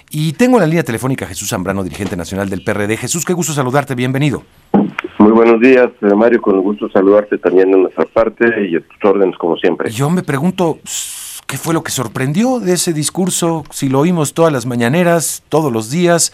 Y tengo en la línea telefónica a Jesús Zambrano, dirigente nacional del PRD. Jesús, qué gusto saludarte, bienvenido. Muy buenos días, Mario, con el gusto de saludarte también de nuestra parte y a tus órdenes como siempre. Yo me pregunto, ¿qué fue lo que sorprendió de ese discurso? Si lo oímos todas las mañaneras, todos los días,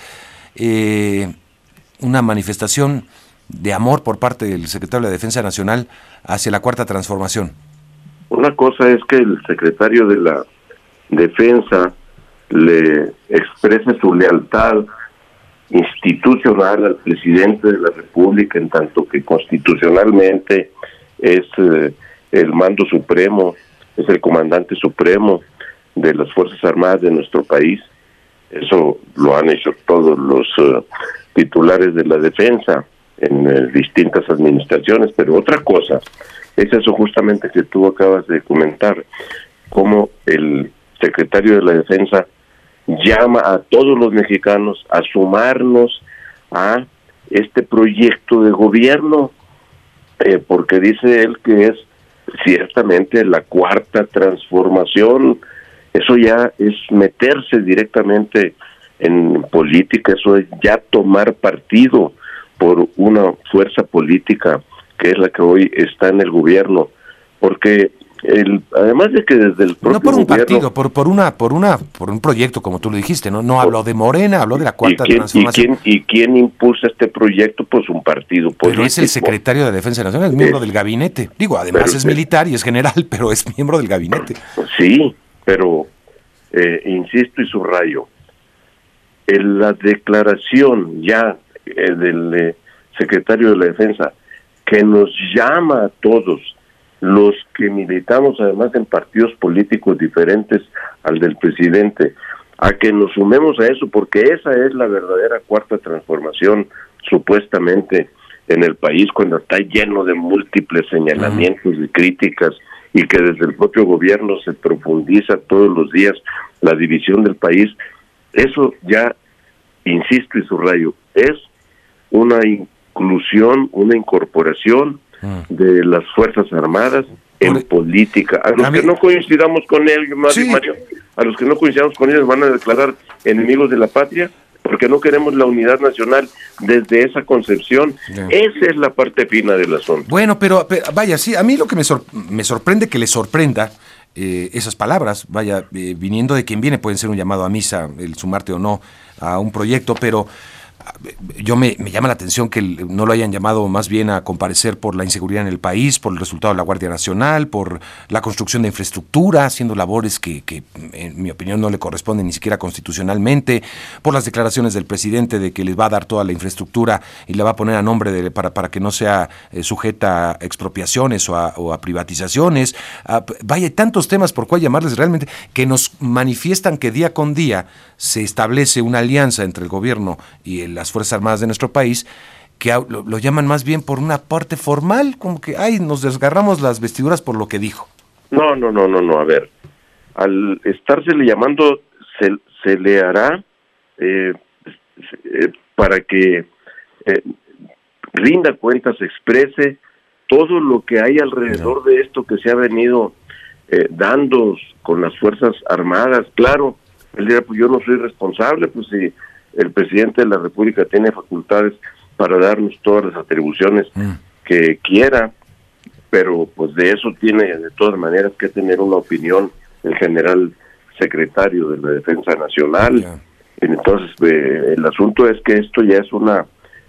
una manifestación de amor por parte del secretario de la Defensa Nacional hacia la Cuarta Transformación. Una cosa es que el secretario de la Defensa le exprese su lealtad institucional al presidente de la República, en tanto que constitucionalmente es el mando supremo, es el comandante supremo de las Fuerzas Armadas de nuestro país. Eso lo han hecho todos los titulares de la defensa en distintas administraciones, pero otra cosa es eso justamente que tú acabas de comentar, como el secretario de la Defensa llama a todos los mexicanos a sumarnos a este proyecto de gobierno, porque dice él que es ciertamente la Cuarta Transformación. Eso ya es meterse directamente en política, eso es ya tomar partido por una fuerza política que es la que hoy está en el gobierno, porque además de que desde el propio no por un gobierno, partido, por un proyecto, como tú lo dijiste, no habló de Morena, habló de la Cuarta Transformación. ¿Y quién impulsa este proyecto? Pues un partido político. Pero es el secretario de Defensa Nacional, es miembro del gabinete. Digo, además es militar y es general, pero es miembro del gabinete. Sí, pero insisto y subrayo, la declaración ya del secretario de la Defensa, que nos llama a todos los que militamos además en partidos políticos diferentes al del presidente, a que nos sumemos a eso, porque esa es la verdadera Cuarta Transformación, supuestamente, en el país, cuando está lleno de múltiples señalamientos y críticas, y que desde el propio gobierno se profundiza todos los días la división del país. Eso ya, insisto y subrayo, es una inclusión, una incorporación de las Fuerzas Armadas en política. A los que no coincidamos con él, Mario, a los que no coincidamos con ellos van a declarar enemigos de la patria, porque no queremos la unidad nacional desde esa concepción. Esa es la parte fina del asunto. Bueno, pero vaya, sí, a mí lo que me sorprende que le sorprenda esas palabras, vaya, viniendo de quien viene, pueden ser un llamado a misa, el sumarte o no a un proyecto, pero me llama la atención que no lo hayan llamado más bien a comparecer por la inseguridad en el país, por el resultado de la Guardia Nacional, por la construcción de infraestructura, haciendo labores que en mi opinión no le corresponden ni siquiera constitucionalmente, por las declaraciones del presidente de que les va a dar toda la infraestructura y la va a poner a nombre para que no sea sujeta a expropiaciones o a privatizaciones. Vaya, hay tantos temas por cuál llamarles realmente, que nos manifiestan que día con día se establece una alianza entre el gobierno y las Fuerzas Armadas de nuestro país, que lo llaman más bien por una parte formal, como que nos desgarramos las vestiduras por lo que dijo. No, a ver, al estársele llamando, se le hará para que rinda cuentas, exprese todo lo que hay alrededor de esto que se ha venido dando con las Fuerzas Armadas. Claro, él dirá, pues yo no soy responsable, pues si el presidente de la República tiene facultades para darnos todas las atribuciones que quiera, pero pues de eso tiene de todas maneras que tener una opinión el general secretario de la Defensa Nacional. Entonces el asunto es que esto ya es una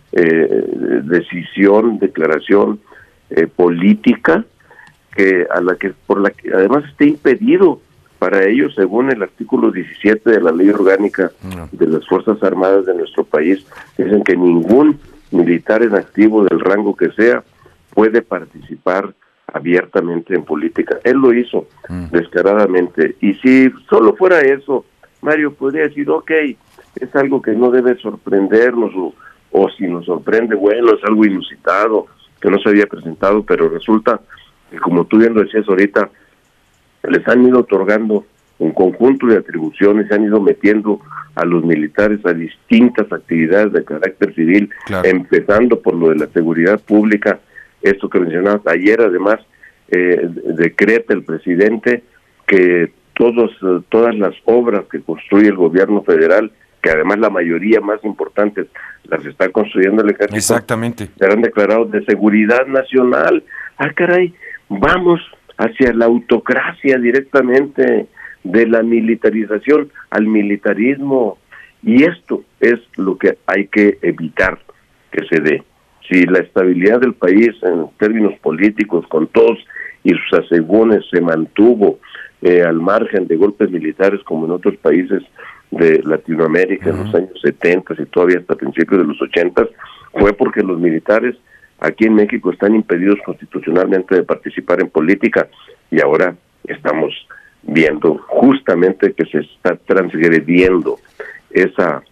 declaración política por la que además está impedido para ellos, según el artículo 17 de la Ley Orgánica de las Fuerzas Armadas de nuestro país, dicen que ningún militar en activo del rango que sea puede participar abiertamente en política. Él lo hizo descaradamente. Y si solo fuera eso, Mario podría decir, es algo que no debe sorprendernos, o si nos sorprende, bueno, es algo inusitado, que no se había presentado, pero resulta que, como tú bien lo decías ahorita, les han ido otorgando un conjunto de atribuciones, se han ido metiendo a los militares a distintas actividades de carácter civil, empezando por lo de la seguridad pública, esto que mencionabas ayer. Además, decreta el presidente que todas las obras que construye el gobierno federal que además la mayoría más importantes las está construyendo el ejército. Exactamente. Serán declarados de seguridad nacional. Caray, vamos hacia la autocracia directamente, de la militarización al militarismo, y esto es lo que hay que evitar que se dé. Si la estabilidad del país en términos políticos, con todos y sus asegúnes, se mantuvo al margen de golpes militares como en otros países de Latinoamérica en los años 70 y todavía hasta principios de los 80, fue porque los militares aquí en México están impedidos constitucionalmente de participar en política, y ahora estamos viendo justamente que se está transgrediendo esa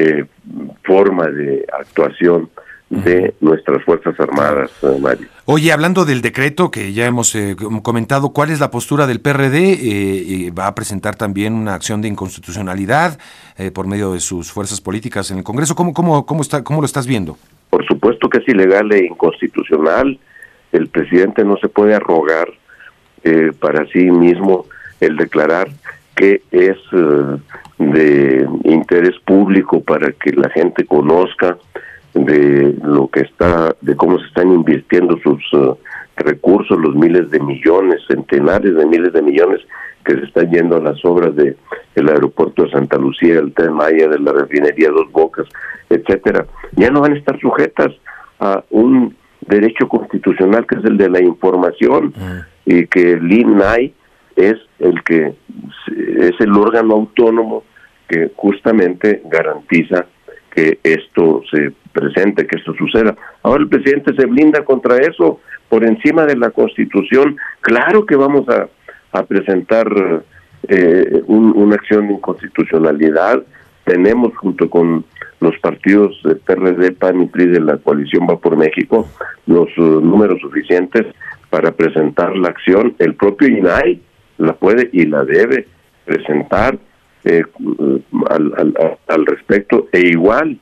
forma de actuación de nuestras Fuerzas Armadas, Mario. Oye, hablando del decreto que ya hemos comentado, ¿cuál es la postura del PRD? ¿Va a presentar también una acción de inconstitucionalidad por medio de sus fuerzas políticas en el Congreso? ¿Cómo lo estás viendo? Por supuesto que es ilegal e inconstitucional. El presidente no se puede arrogar para sí mismo el declarar que es de interés público para que la gente conozca de lo que de cómo se están invirtiendo sus recursos, los miles de millones, centenares de miles de millones que se están yendo a las obras del aeropuerto de Santa Lucía, el Tren Maya, de la refinería Dos Bocas, etcétera. Ya no van a estar sujetas a un derecho constitucional que es el de la información, y que el INAI es el órgano autónomo que justamente garantiza que esto se presente, que esto suceda. Ahora el presidente se blinda contra eso por encima de la Constitución. Claro que vamos a presentar una acción de inconstitucionalidad. Tenemos, junto con los partidos de PRD, PAN y PRI de la coalición Va por México, los números suficientes para presentar la acción. El propio INAI la puede y la debe presentar al respecto, e igual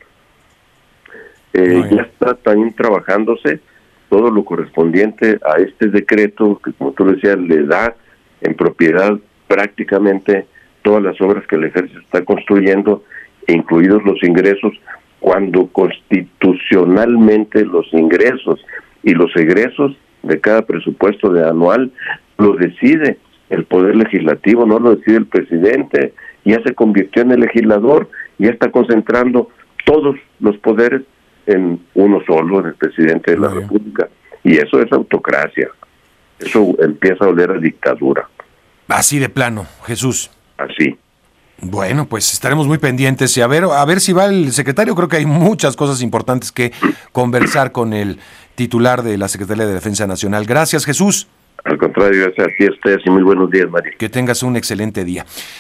ya está también trabajándose todo lo correspondiente a este decreto que, como tú decías, le da en propiedad prácticamente todas las obras que el ejército está construyendo, incluidos los ingresos, cuando constitucionalmente los ingresos y los egresos de cada presupuesto de anual lo decide el Poder Legislativo, no lo decide el presidente. Ya se convirtió en el legislador, ya está concentrando todos los poderes en uno solo, en el presidente de la República, y eso es autocracia. Eso empieza a oler a dictadura. Así de plano, Jesús. Así. Bueno, pues estaremos muy pendientes y a ver si va el secretario. Creo que hay muchas cosas importantes que conversar con el titular de la Secretaría de Defensa Nacional. Gracias, Jesús. Al contrario, gracias a ti, y muy buenos días, María. Que tengas un excelente día.